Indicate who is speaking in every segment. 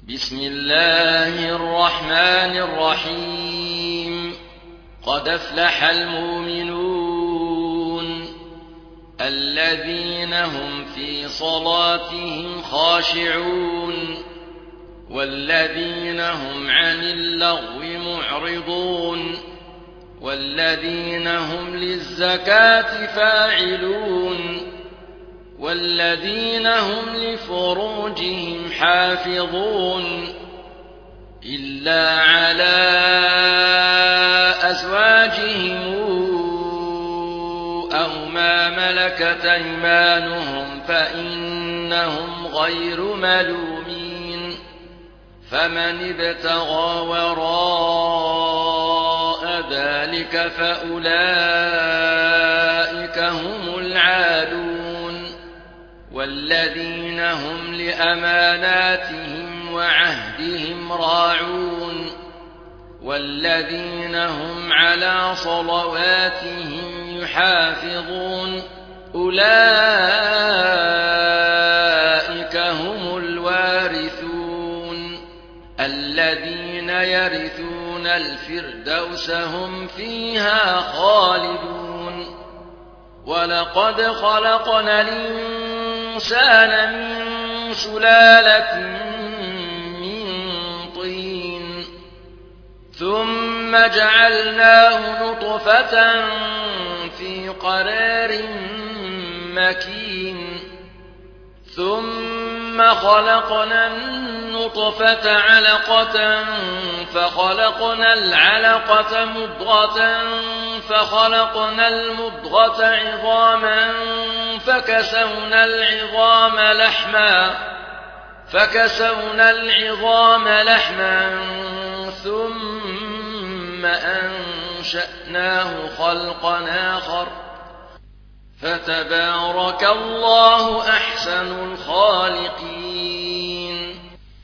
Speaker 1: بسم الله الرحمن الرحيم. قد أفلح المؤمنون الذين هم في صلاتهم خاشعون والذين هم عن اللغو معرضون والذين هم للزكاة فاعلون والذين هم لفروجهم حافظون إلا على أزواجهم أو ما ملكت أيمانهم فإنهم غير ملومين. فمن ابتغى وراء ذلك فأولئك هم العادون والذين هم لأماناتهم وعهدهم راعون والذين هم على صلواتهم يحافظون أولئك هم الوارثون الذين يرثون الفردوس هم فيها خالدون. ولقد خلقنا الإنسان من سلالة من طين ثم جعلناه نطفة في قرار مكين ثم خلقنا النطفة علقة فخلقنا العلقة مضغة فخلقنا المضغة عظاما فكسونا العظام لحما ثم أنشأناه خلقا آخر فتبارك الله أحسن الخالقين.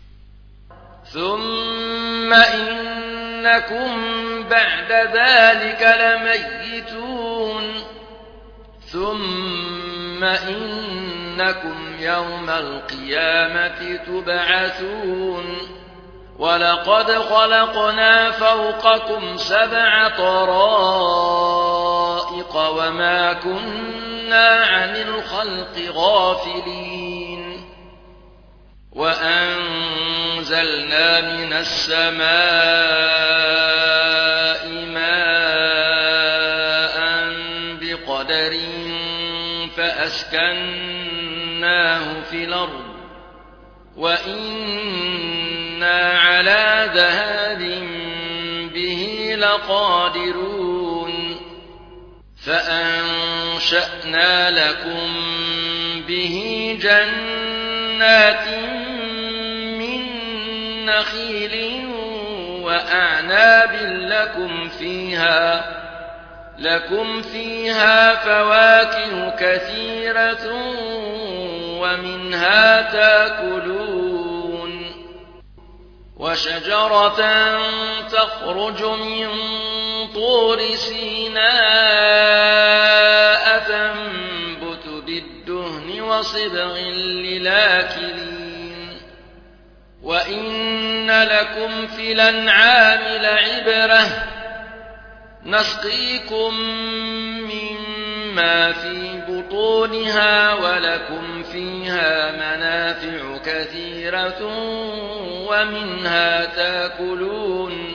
Speaker 1: ثم إنكم بعد ذلك لميتون ثم إنكم يوم القيامة تبعثون. ولقد خلقنا فوقكم 7 طرائق وما كنا عن الخلق غافلين. وأنزلنا من السماء ماء بقدر فأسكناه في الأرض وإنا على ذهاب به لقادرون. فأنشأنا لكم به جنات من نخيل وأعناب لكم فيها فواكه كثيرة ومنها تاكلون. وشجرة تخرج من طور سيناء تنبت بالدهن وصبغ للآكلين. وإن لكم في الأنعام لعبرة نسقيكم مما في بطونها ولكم فيها منافع كثيرة ومنها تاكلون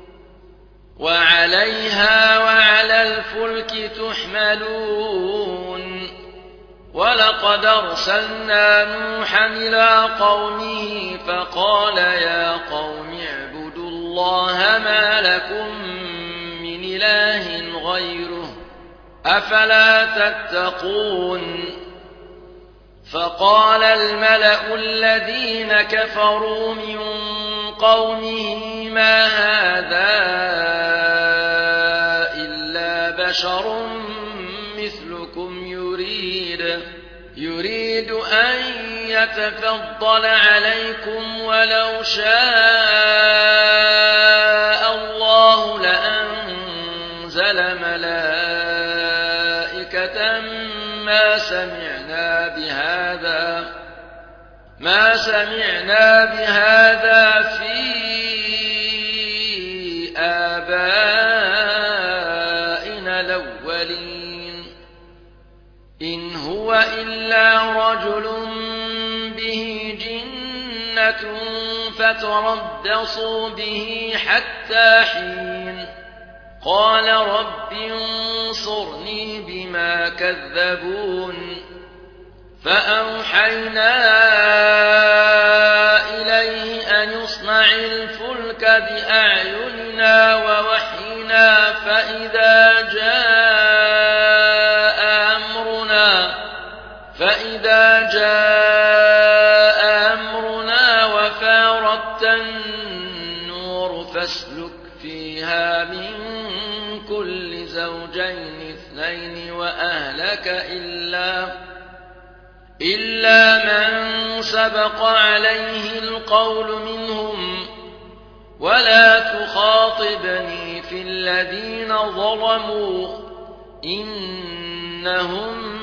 Speaker 1: وعليها وعلى الفلك تحملون. ولقد أرسلنا نوحا إلى قومه فقال يا قوم اعبدوا الله ما لكم من إله غيره أفلا تتقون. فقال الملأ الذين كفروا من قومه ما هذا إلا بشر مثلكم يريد أن يتفضل عليكم ولو شاء الله لأنزل ملائكة ما سمعنا بهذا في آبائنا الأولين إن هو إلا رجل به جنة فتربصوا به حتى حين قال رب انصرني بما كذبون فأوحينا إليه أن يصنع الفلك بأعيننا ووحينا فإذا جاء أمرنا وفارت النور فاسلك فيها من كل زوجين اثنين وأهلك إلا من سبق عليه القول منهم ولا تخاطبني في الذين ظلموا إنهم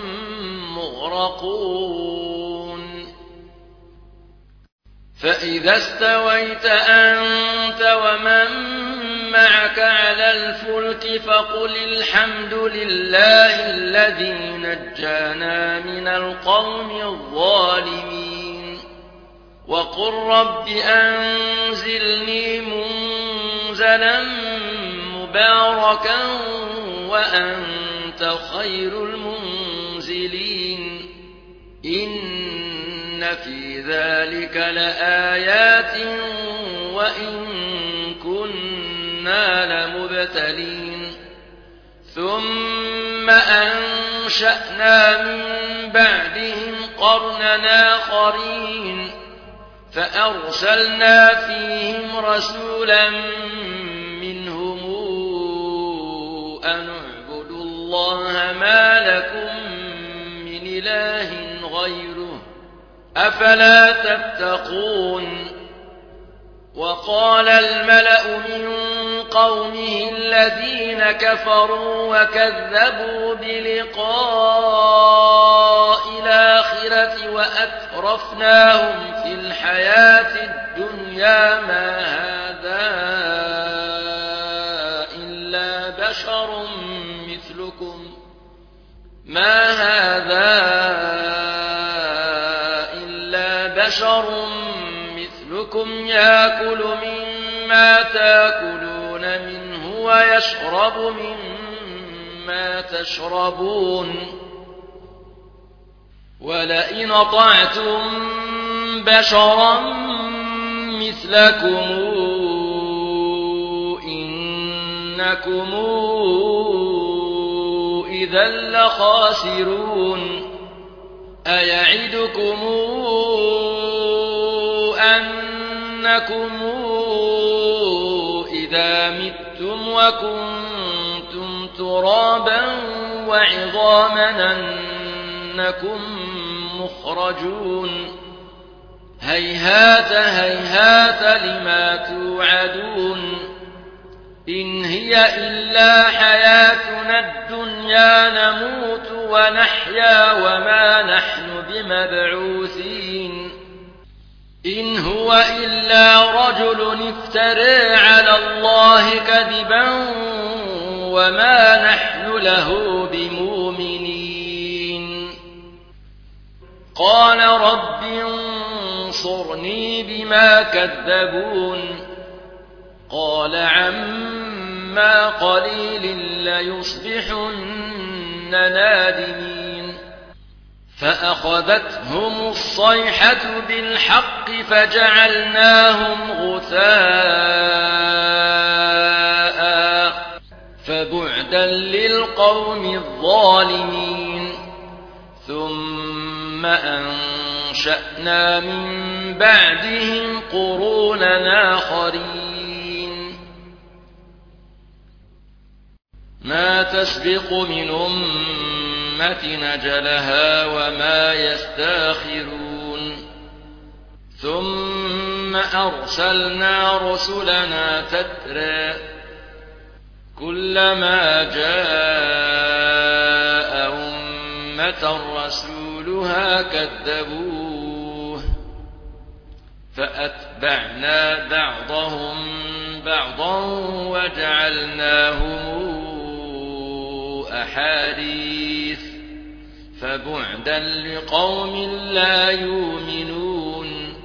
Speaker 1: مغرقون فإذا استويت أنت ومن معك على الفلك فقل الحمد لله الذي نجانا من القوم الظالمين وقل رب أنزلني منزلا مباركا وأنت خير المنزلين إن في ذلك لآيات وإن كنا لمبتلين ثم أنشأنا من بعدهم قرنا آخرين فأرسلنا فيهم رسولا منهم أن اعبدوا الله ما لكم من إله غيره أفلا تتقون وقال الملأ من قومه الذين كفروا وكذبوا بلقاء الآخرة وأترفناهم في الحياة الدنيا ما هذا إلا بشر مثلكم يأكل مما تأكلون منه ويشرب مما تشربون ولئن أطعتم بشرا مثلكم إنكم إذا لخاسرون أيعدكم أنكم إذا متم وكنتم ترابا وعظاما أنكم مخرجون هيهات هيهات لما توعدون إن هي إلا حياتنا الدنيا نموت ونحيا وما نحن بمبعوثين إن هو إلا رجل افترى على الله كذبا وما نحن له بمؤمنين قال رب انصرني بما كذبون قال عما قليل ليصبحن نادمين فأخذتهم الصيحة بالحق فجعلناهم غثاء فبعدا للقوم الظالمين ثم أنشأنا من بعدهم قرونا آخرين ما تسبق من أمة أجلها وما يستاخرون ثم أرسلنا رسلنا تترى كلما جاء أمة رسولها كذبوه فأتبعنا بعضهم بعضا وجعلناهم أحاديث فبعدا لقوم لا يؤمنون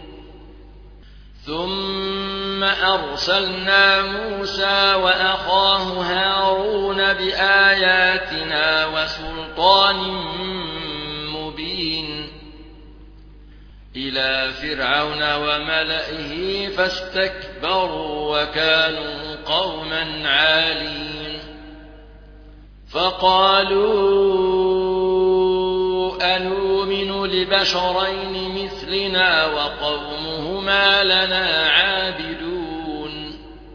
Speaker 1: ثم أرسلنا موسى وأخاه هارون بآياتنا وسلطان مبين إلى فرعون وملئه فاستكبروا وكانوا قوما عالين فقالوا أنؤمن لبشرين مثلنا وقومهما لنا عابدون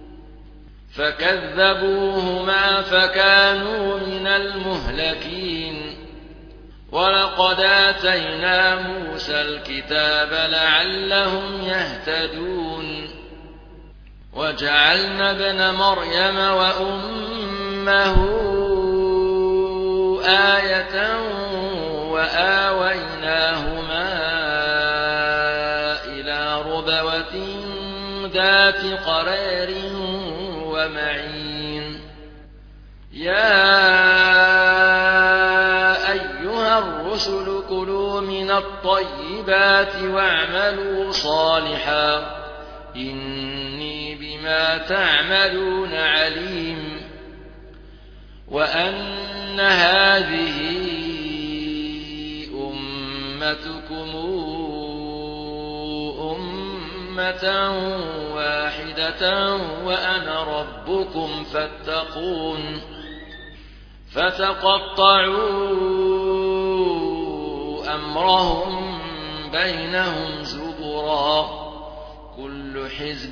Speaker 1: فكذبوهما فكانوا من المهلكين ولقد آتينا موسى الكتاب لعلهم يهتدون وجعلنا ابن مريم وأمه آية وآويناهما إلى ربوة ذات قرار ومعين يا أيها الرسل كلوا من الطيبات واعملوا صالحا إني بما تعملون عليم وأن هذه أمتكم أمة واحدة وأنا ربكم فاتقون فتقطعوا أمرهم بينهم زبرا كل حزب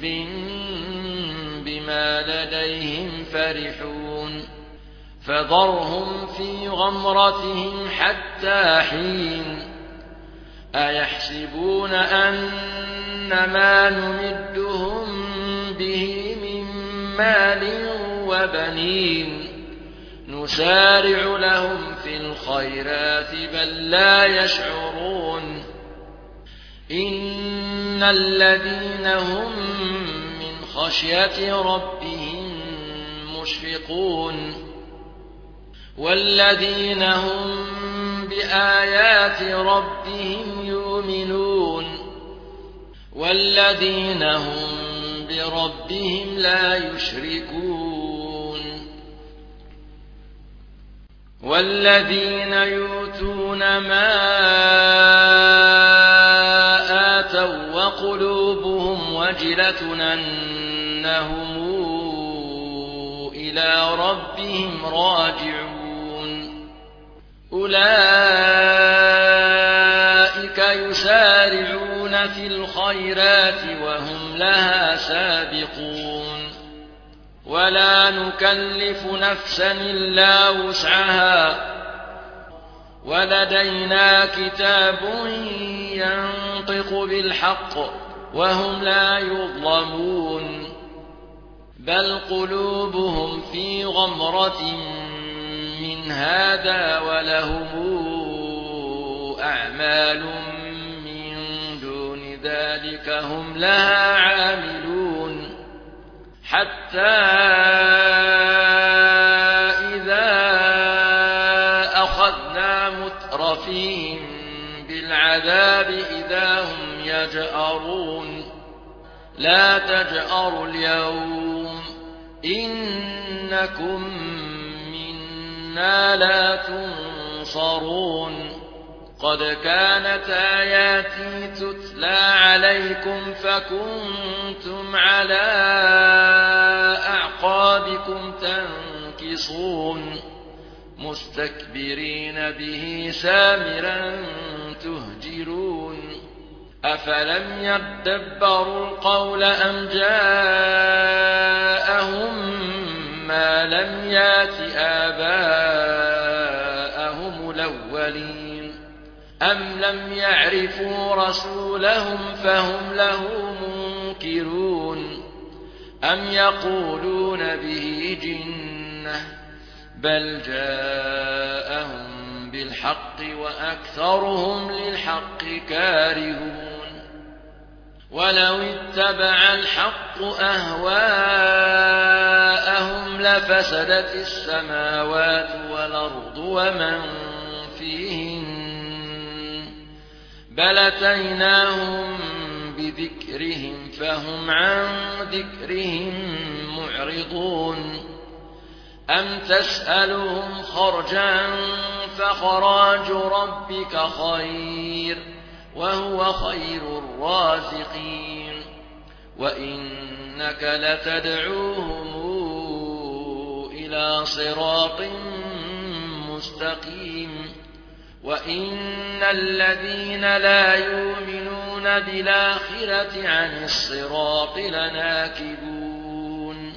Speaker 1: بما لديهم فرحون فذرهم في غمرتهم حتى حين أيحسبون أن ما نمدهم به من مال وبنين نسارع لهم في الخيرات بل لا يشعرون إن الذين هم من خشية ربهم مشفقون والذين هم بآيات ربهم يؤمنون والذين هم بربهم لا يشركون والذين يؤتون ما آتوا وقلوبهم وجلة أنهم إلى ربهم راجعون أولئك يسارعون في الخيرات وهم لها سابقون ولا نكلف نفسا إلا وسعها ولدينا كتاب ينطق بالحق وهم لا يظلمون بل قلوبهم في غمرة من هذا ولهم أعمال من دون ذلك هم لها عاملون حتى إذا أخذنا مترفيهم بالعذاب إذا هم يجأرون لا تجأروا اليوم إنكم منا لا تنصرون قد كانت آياتي تتلى عليكم فكنتم على أعقابكم تنكصون مستكبرين به سامرا تهجرون أفلم يدبروا القول أم جاءهم ما لم يات آباءهم الأولين أم لم يعرفوا رسولهم فهم له منكرون أم يقولون به جنة بل جاءهم بالحق وأكثرهم للحق كارهون ولو اتبع الحق أهواءهم لفسدت السماوات والأرض ومن فيهن بل أتيناهم بذكرهم فهم عن ذكرهم معرضون أم تسألهم خرجا فخراج ربك خير وهو خير الرازقين وإنك لتدعوهم إلى صراط مستقيم وإن الذين لا يؤمنون بالآخرة عن الصراط لناكبون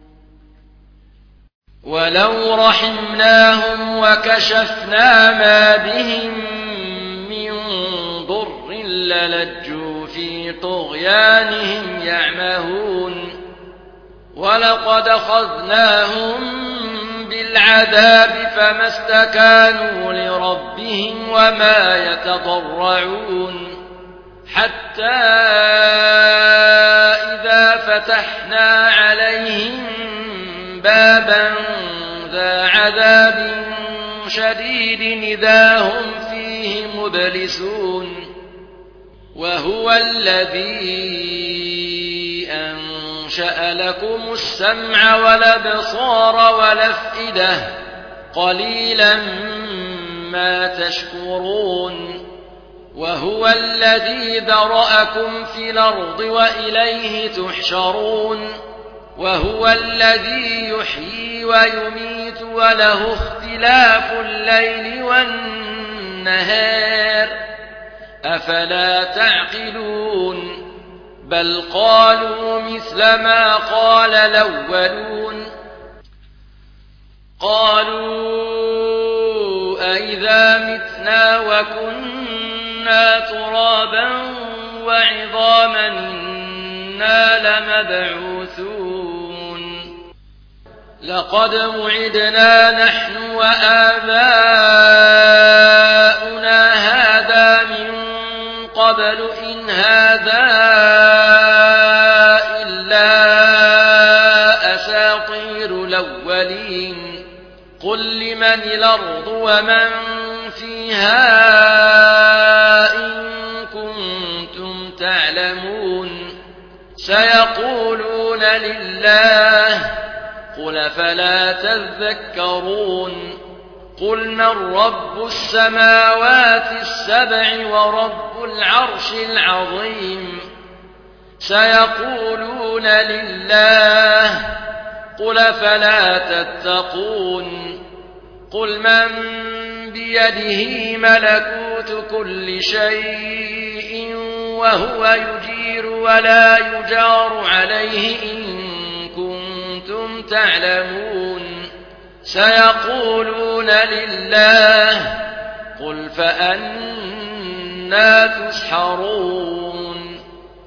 Speaker 1: ولو رحمناهم وكشفنا ما بهم من ضر للجوا في طغيانهم يعمهون ولقد أخذناهم بالعذاب فما استكانوا لربهم وما يتضرعون حتى إذا فتحنا عليهم بابا ذا عذاب شديد إذا هم فيه مبلسون وهو الذي أنشأ لكم السمع والأبصار والأفئدة قليلا ما تشكرون وهو الذي ذرأكم في الأرض وإليه تحشرون وهو الذي يحيي ويميت وله اختلاف الليل والنهار أفلا تعقلون بل قالوا مثل ما قال الأولون قالوا أئذا متنا وكنا ترابا وعظاما إنا لمبعوثون لقد وعدنا نحن وآباؤنا هذا من قبل إن هذا إلا أساطير الأولين قل لمن الأرض ومن فيها إن كنتم تعلمون سيقولون لله قل فلا تذكرون قل من رب السماوات السبع ورب العرش العظيم سيقولون لله قل فلا تتقون قل من بيده ملكوت كل شيء وهو يجير ولا يجار عليه إن كنتم تعلمون سيقولون لله قل فأنى تسحرون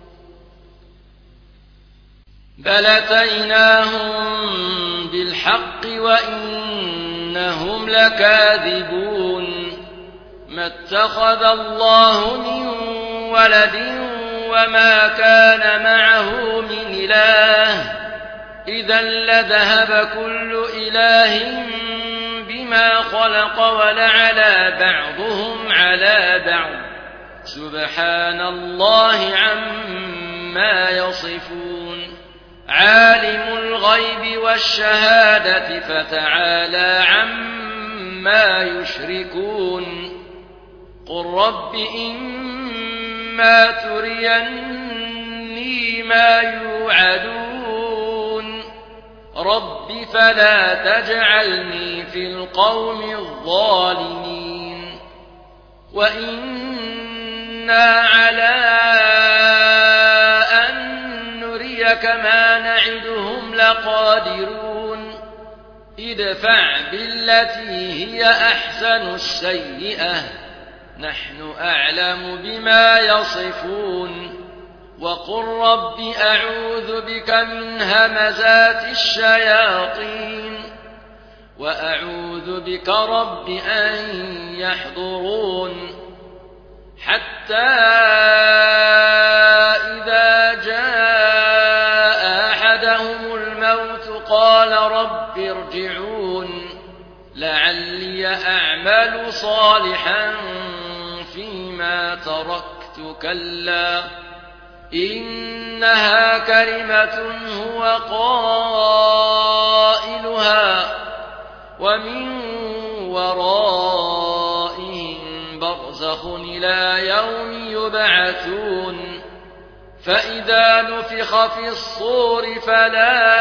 Speaker 1: بل أتيناهم بالحق وإنهم لكاذبون ما اتخذ الله من ولد وما كان معه من إله إذا لذهب كل إله بما خلق ولعلى بعضهم على بعض سبحان الله عما يصفون عالم الغيب والشهادة فتعالى عما يشركون قل رب إما تريني ما يوعدون رب فلا تجعلني في القوم الظالمين وإنا على أن نريك ما نعدهم لقادرون ادفع بالتي هي أحسن السيئة نحن أعلم بما يصفون وقل رب أعوذ بك من همزات الشياطين وأعوذ بك رب أن يحضرون حتى إذا جاء أحدهم الموت قال رب ارجعون لعلي أعمل صالحا فيما تركت كلا إنها كلمة هو قائلها ومن ورائهم برزخ إلى يوم يبعثون فإذا نفخ في الصور فلا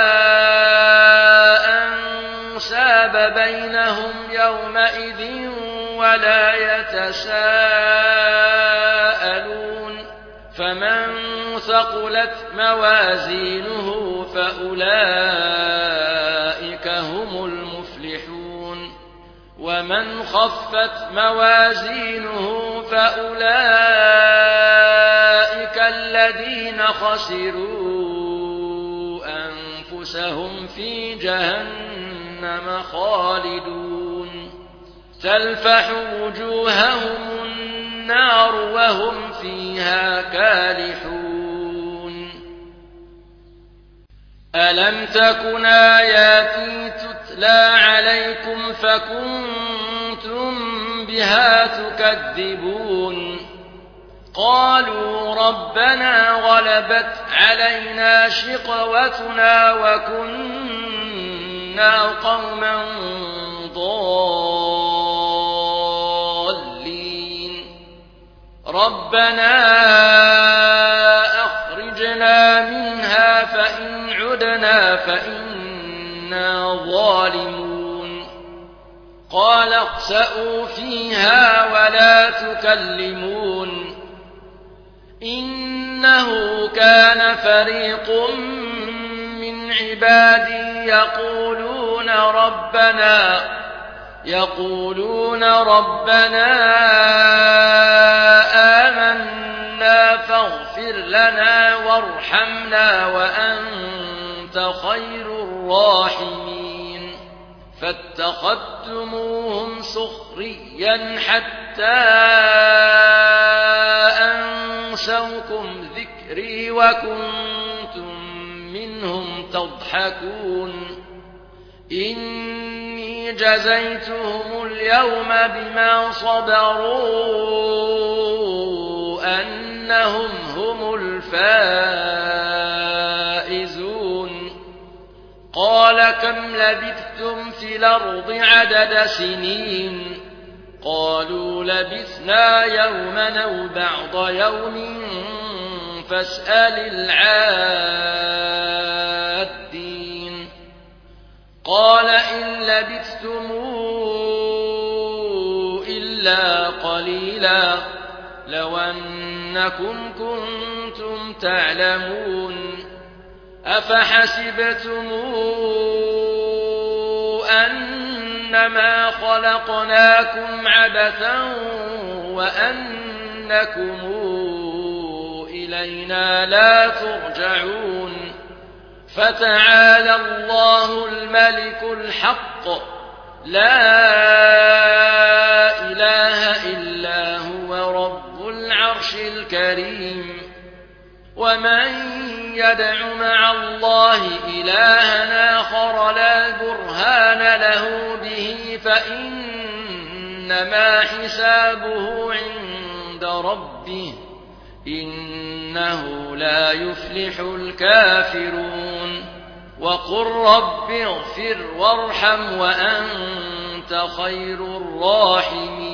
Speaker 1: أنساب بينهم يومئذ ولا يتساءلون فمن ثقلت موازينه فأولئك هم المفلحون ومن خفت موازينه فأولئك الذين خسروا أنفسهم في جهنم خالدون تلفح وجوههم النار وهم فيها كالحون ألم تكن آياتي تتلى عليكم فكنتم بها تكذبون قالوا ربنا غلبت علينا شقوتنا وكنا قوما ضالين ربنا أخرجنا منها فإن عدنا فإنا ظالمون قال اخسئوا فيها ولا تكلمون إنه كان فريق من عبادي يقولون ربنا آمنا فاغفر لنا وارحمنا وأنت خير الراحمين فاتخذتموهم سخريا حتى أنسوكم ذكري وكنتم منهم تضحكون إني جزيتهم اليوم بما صبروا أنهم هم الفائزون قال كم لبثتم في الأرض عدد سنين قالوا لبثنا يوما أو بعض يوم فاسأل العادين قال إن لبثتم إلا قليلا لو أنكم كنتم تعلمون أفحسبتم أنما خلقناكم عبثا وأنكم إلينا لا ترجعون فتعالى الله الملك الحق لا إله إلا هو رب العرش الكريم ومن يدع مع الله إلها آخر لا برهان له به فإنما حسابه عند ربه إنه لا يفلح الكافرون وقل رب اغفر وارحم وأنت خير الراحمين